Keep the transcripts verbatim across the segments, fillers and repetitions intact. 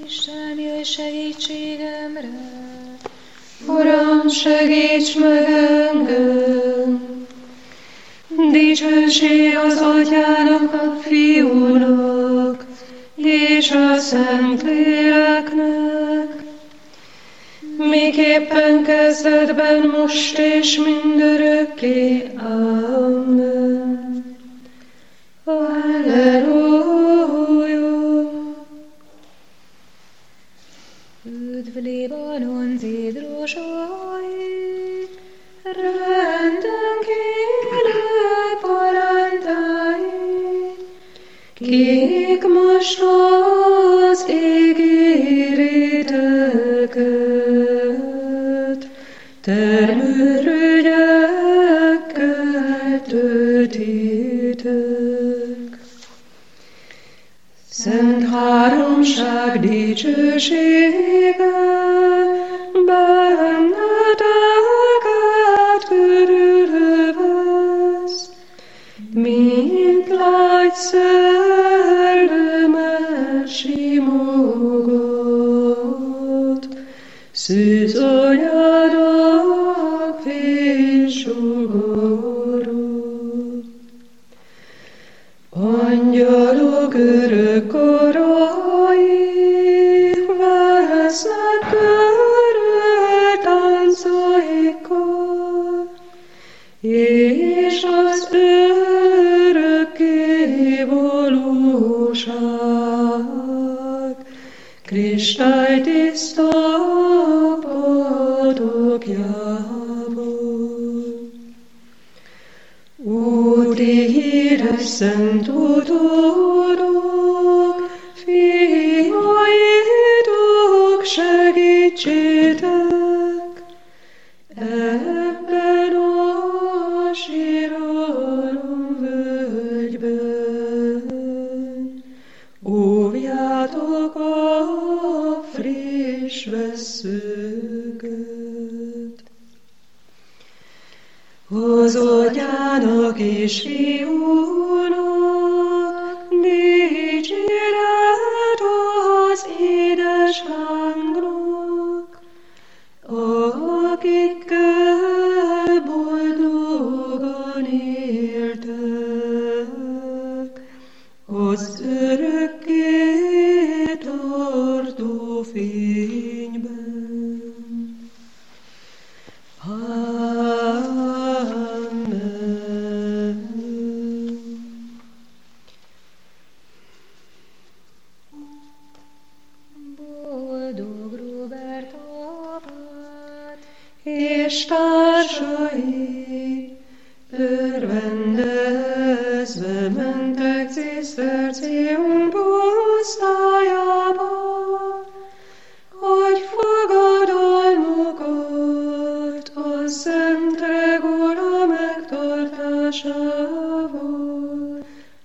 Isten, jöjj segítségemre! Uram, segíts meg engem! Dicsőség az Atyának, a Fiúnak, és a Szentléleknek, miképpen kezdetben, most és mindörökké. Amen. Halleluja! Üdv Libanon zédrosai, Rendünk élő parántái, kik most az ég éréteket termőrügyekkel töltitek. Szent Háromság dicsősége benneteket körülvesz, mint lágy szellemes simogat, szűz anyának fénysugara. Angyalok örök karai vesznek körül táncaikkal, és az örökké valóság kristálytiszta padokjával. Úti híres szent utódok, fiaitok, segítsétek ebben a síralom völgyben. Óvjátok a friss vesszőket. Az Atyának és Fiúnak dicséret az édesanynak, akikkel boldogan éltek az örökké tartó fényben. És társai örvendezve mentek Cisztercium pusztájába, hogy fogadalmukat a szent regula megtartásával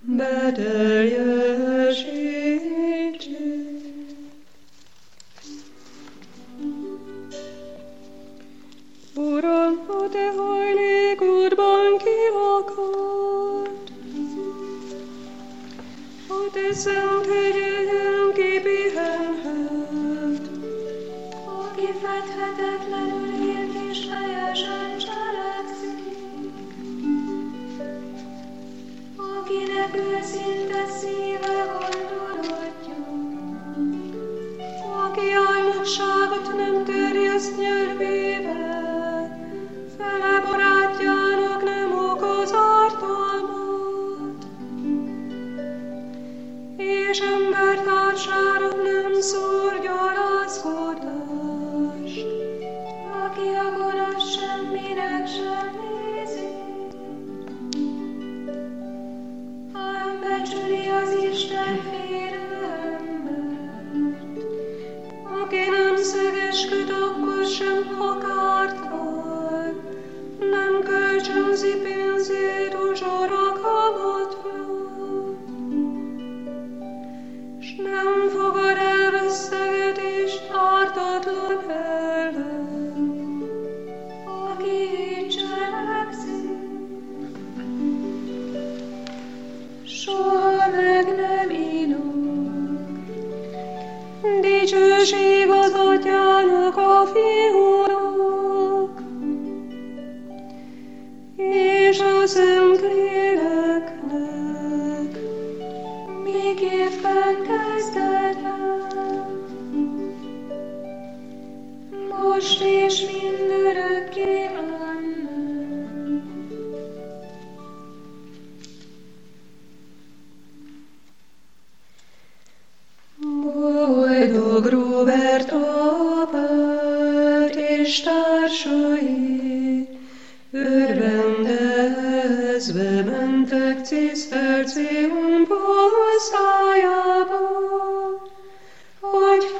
beteljesítsék. Uram, a te hajlékodban kilakad, a te szent hegyeden kipihenhet, aki fedhetetlenül élt és helyesen cselekszik, akinek őszinte szíve gondolatja, aki álmodságot nem terjeszt nyelvével, fele barátjának nem okoz ártalmat, és embertársára nem szór gyalázkodást, aki a gonosz semminek sem nézi, hanem becsüli az Isten félő embert, aki nem szegesköd akkor sem, ha kárt vár, nem kölcsönzi pénzét uzsora kamatra, s nem fogad el vesztegetést ártatlan ellen, aki így cselekszik. Soha meg nem inok, dicső Dicsőség az Atyának, a Fiúnak, és a Szentléleknek, miképpen kezdetben, most és mindörökké. Amen. Boldog Róbert apát és társai, örvendezve mentek cisztercium posztályába, hogy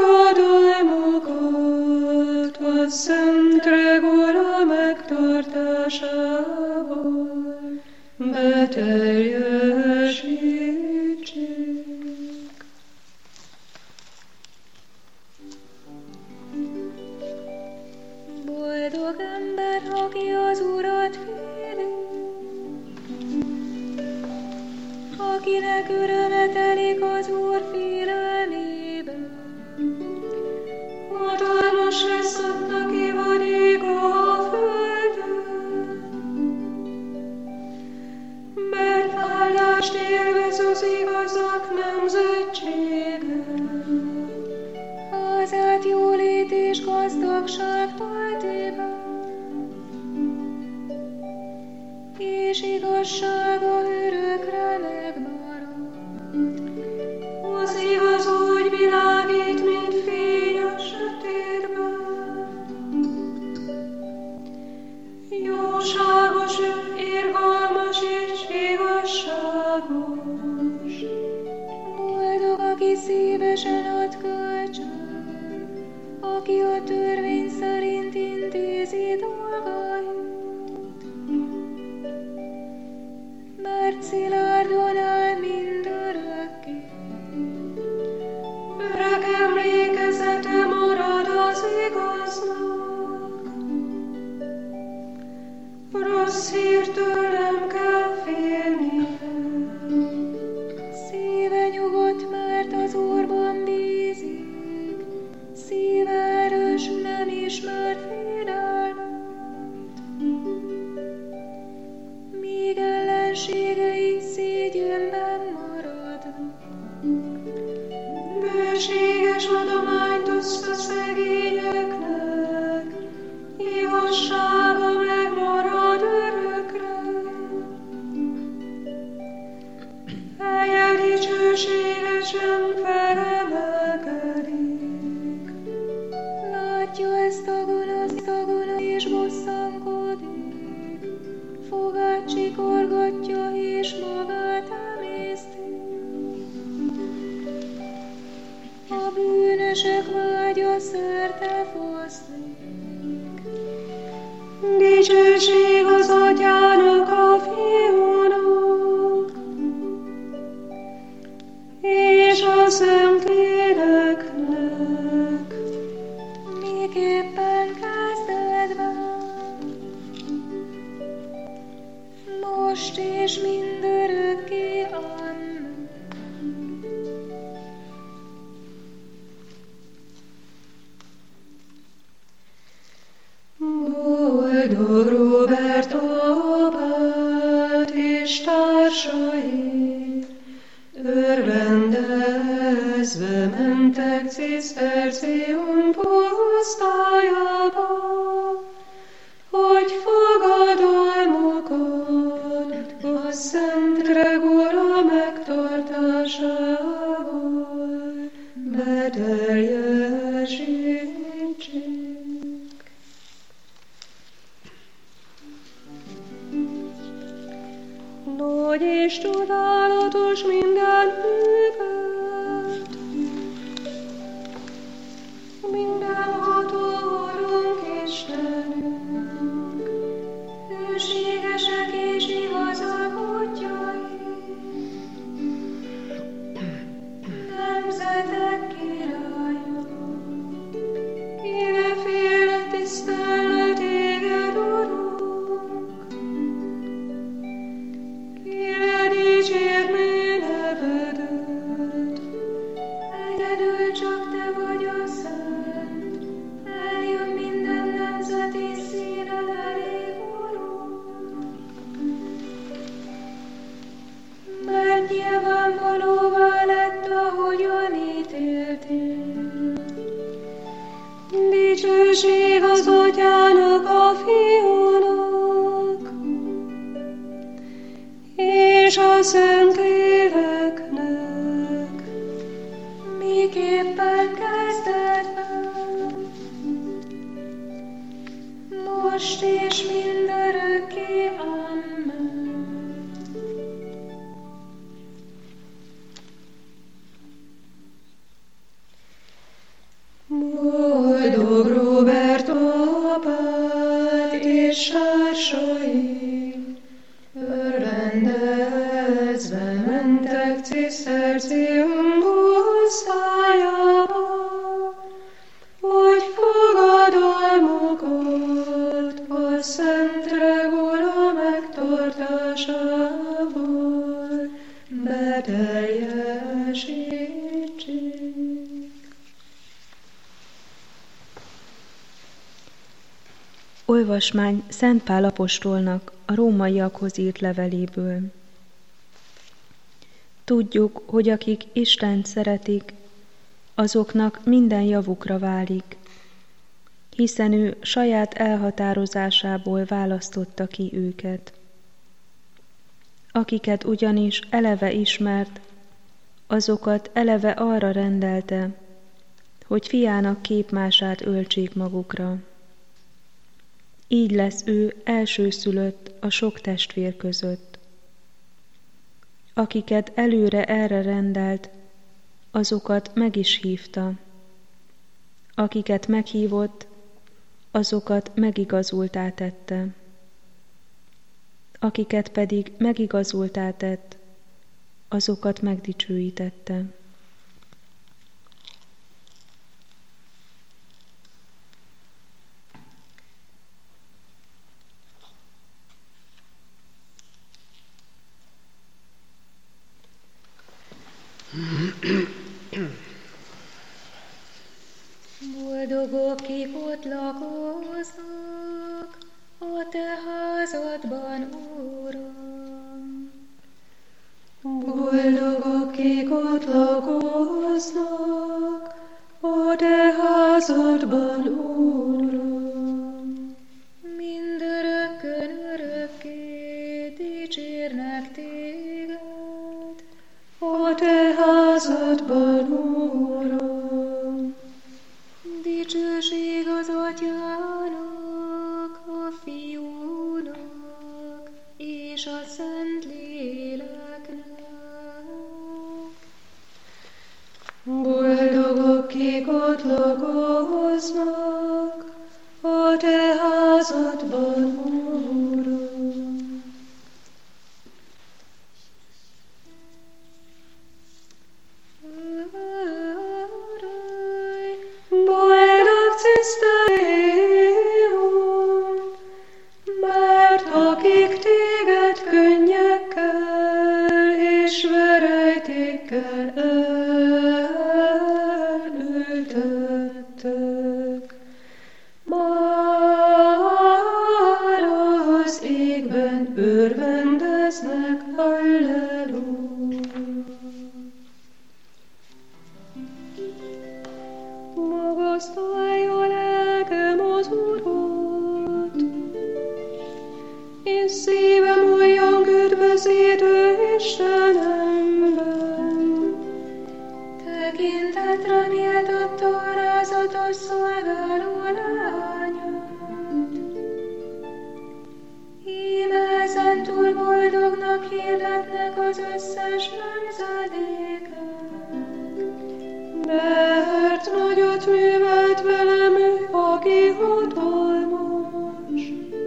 fogadalmukat a Szent Gregora megtartásából beteljesítsék. Boldog ember, aki az Urat féli, akinek öröme telik az Úr félelmében. Hatalmas lesz annak ivadéka a földön, mert áldást élvez az igazak nemzetsége. Házát jólét és gazdagság töltében, és igazsága örökre megmarad. Az igaz úgy világít, mint fény a sötétben. Jóságos, irgalmas és igazságos. Boldog, aki szívesen ad kölcsön, aki a törvény szerint intézi dolgait, mert szilárdon áll mindörökké. Örök emlékezete marad az igaznak. Rossz hírtől nem kell félnie. Szíve nyugodt, mert az Úrban bízik, szíve erős, nem ismer félelmet. Míg ellenségei szégyenben maradnak. Bőséges adományt oszt a szegényeknek, igazsága megmarad örökre. Helye dicsőségesen felemelkedik. Látja ezt a gonosz, a gonosz és bosszankodik, fogát csikorgatja és magát emészti. A bűnösök vágya szerte foszlik, Dicsőség az Atyának, a Fiúnak, és a Szentléleknek, miképpen kezdetben, most és mindörökké. Amen. Boldog Róbert apát és társai, örvendezve mentek cisztercium posztályába, hogy fogadalmukat a Szent Gregora megtartásából beteljesítsék. Nagy és csodálatos minden műved, mindenható Urunk Istenünk, hűségesek és igazak útjai, nemzetek királya, ki ne félne tisztelne téged, Urunk, ki ne dicsérne és mindörökké. Amen. Boldog Róbert apád és társai, örvendezve mentek Cisztercium osztályába, hogy fogadalmukat a szent regula megtartásával beteljesítsék. Olvasmány Szent Pál apostolnak a rómaiakhoz írt leveléből. Tudjuk, hogy akik Istent szeretik, azoknak minden javukra válik, hiszen ő saját elhatározásából választotta ki őket. Akiket ugyanis eleve ismert, azokat eleve arra rendelte, hogy fiának képmását öltsék magukra. Így lesz ő elsőszülött a sok testvér között. Akiket előre erre rendelt, azokat meg is hívta. Akiket meghívott, azokat megigazultá tette. Akiket pedig megigazultá tett, azokat megdicsőítette. Boldogok, kik ott lakoznak a te házadban, Uram. Boldogok, kik ott lakoznak a te házadban, Uram. Mindörökkön örökké dicsérnek téged, a te házadban, Uram. Dicsőség az Atyának, a Fiúnak és a Szent Léleknek. Boldogok, kik ott lakoznak a te házadban, Uram. Boldog Ciszterium, mert akik téged könnyekkel és verejtékkel elültettek, már az égben örvendeznek, halleluja. Magasztalja lelkem az Urat, és szívem olyan üdvözítő Istenemben. Tekintetre méltatta a rázatos szolgáló lányát. Íme ezen túl boldognak hirdetnek az összes nemzedéket. Mert nagyot művelt velem ő, aki hatalmas.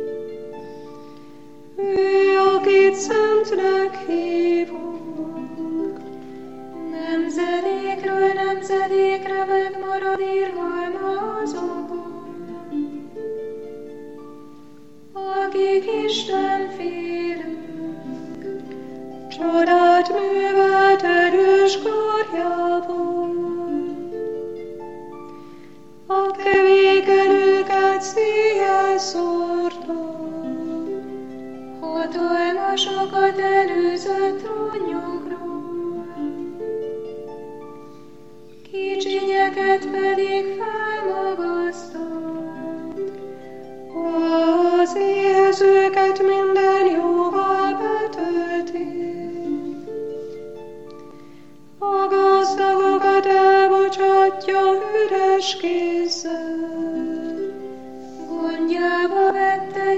Ő, akit szentnek hívok. Nemzedékről nemzedékre megmarad irgalma azokon, akik Isten félők. Csodát művelt erős karjával. A kevéken őket szíjjel szórta. Hatalmasokat előzött trónjukról, kicsinyeket pedig felmagasztott. Az éhezőket minden jóval betölti. A gazdagokat elbocsátja üres kézzel. Gondjába vette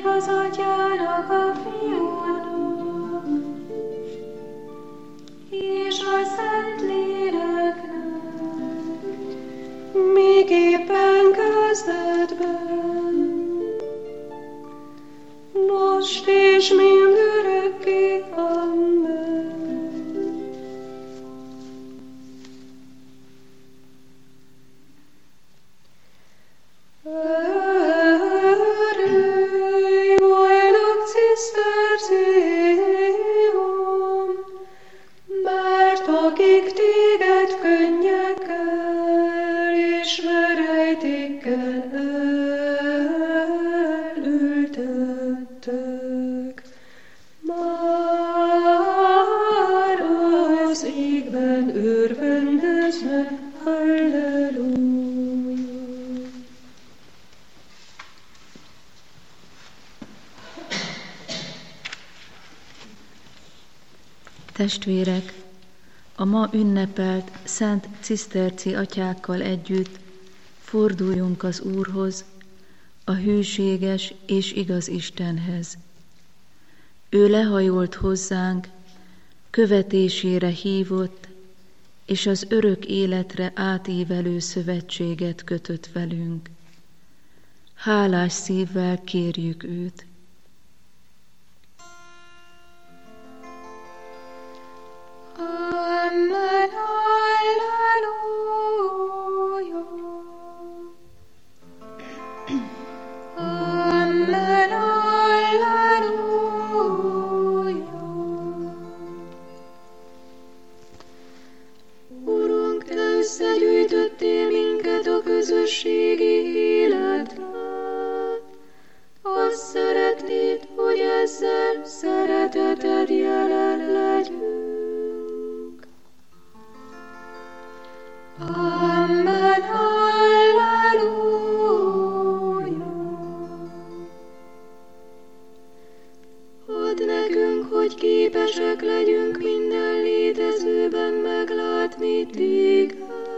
Ég az Atyának, a Fiúnak, és a Szentléleknek, miképpen kezdetben, most és mindörökké. Amen. Örülj, boldog cisztercióm, mert akik téged könnyekkel és verejtékkel elültettek, már az égben örvendeznek. Halleluja! Testvérek, a ma ünnepelt Szent Ciszterci atyákkal együtt forduljunk az Úrhoz, a hűséges és igaz Istenhez. Ő lehajolt hozzánk, követésére hívott, és az örök életre átívelő szövetséget kötött velünk. Hálás szívvel kérjük őt. Amen, halleluja. Amen, halleluja. Urunk, Te összegyűjtöttél minket a közösségi életre. Azt szeretnéd, hogy ezzel szereteted jelen legyünk. Amen, halleluja. Add nekünk, hogy képesek legyünk minden létezőben meglátni téged,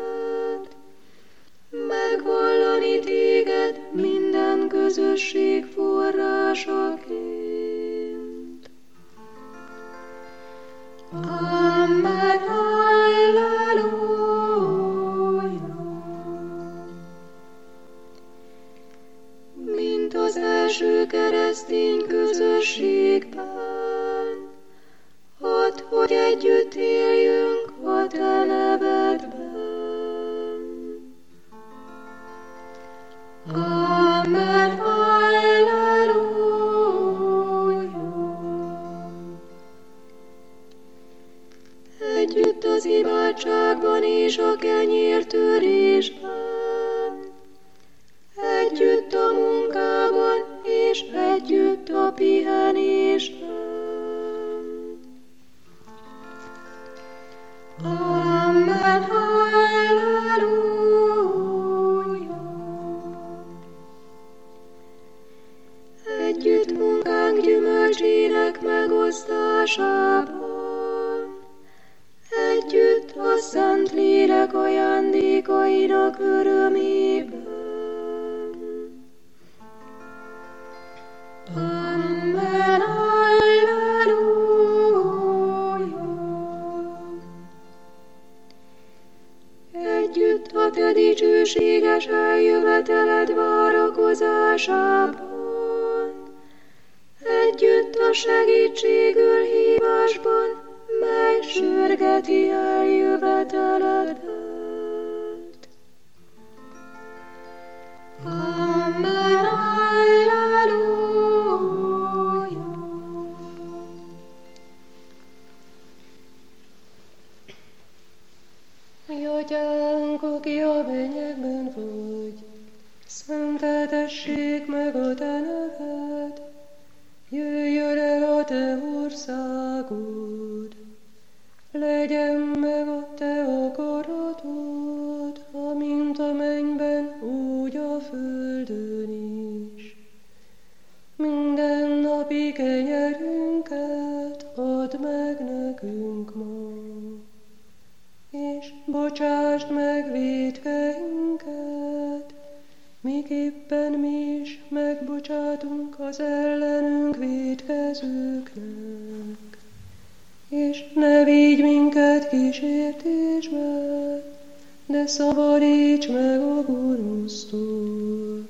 megvallani téged minden közösség forrásaként. Amen, halleluja. Mint az első keresztény közösségben, add, hogy együtt éljünk a Te nevedben. Amen, halleluja. Együtt az imádságban és a kenyértörésben, együtt a munkában és együtt a pihenésben. Amen, halleluja. Együtt munkánk gyümölcsének megosztásában, együtt a Szentlélek ajándékainak örömében. Amen, halleluja. Együtt a Te dicsőséges eljöveteled várakozásában, együtt a segítségül hívásban, mely sürgeti eljöveteledet. Amen, halleluja. Mi Atyánk, aki a mennyekben vagy, szenteltessék meg a Te neved, jöjjön el a Te országod, legyen meg a Te akaratod, amint a mennyben, úgy a földön is. Minden napi kenyerünket add meg nekünk ma, és bocsásd meg vétkeinket, miképpen mi is megbocsátunk az ellenünk vétkezőknek. És ne vigy minket kísértésbe, de szabadíts meg a gonosztól.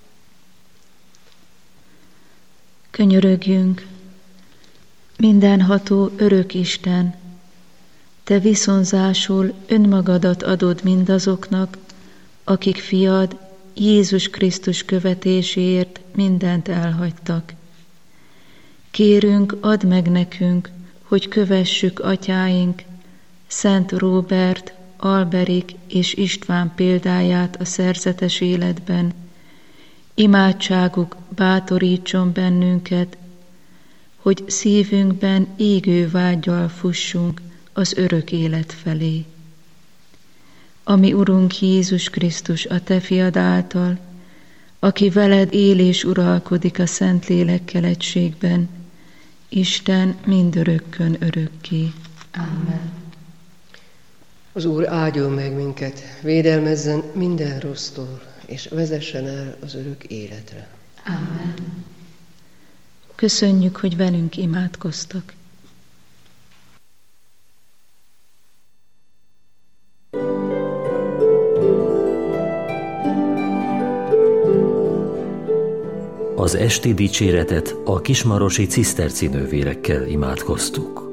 Könyörögjünk, mindenható örök Isten, te viszonzásul önmagadat adod mindazoknak, akik fiad Jézus Krisztus követéséért mindent elhagytak. Kérünk, add meg nekünk, hogy kövessük atyáink, Szent Róbert, Alberik és István példáját a szerzetes életben. Imádságuk bátorítson bennünket, hogy szívünkben égő vággyal fussunk az örök élet felé. Ami Urunk Jézus Krisztus a te fiad által, aki veled él és uralkodik a Szentlélekkel egységben, Isten mindörökkön örökké. Amen. Az Úr áldjon meg minket, védelmezzen minden rossztól, és vezessen el az örök életre. Amen. Köszönjük, hogy velünk imádkoztak. Az esti dicséretet a kismarosi ciszterci nővérekkel imádkoztuk.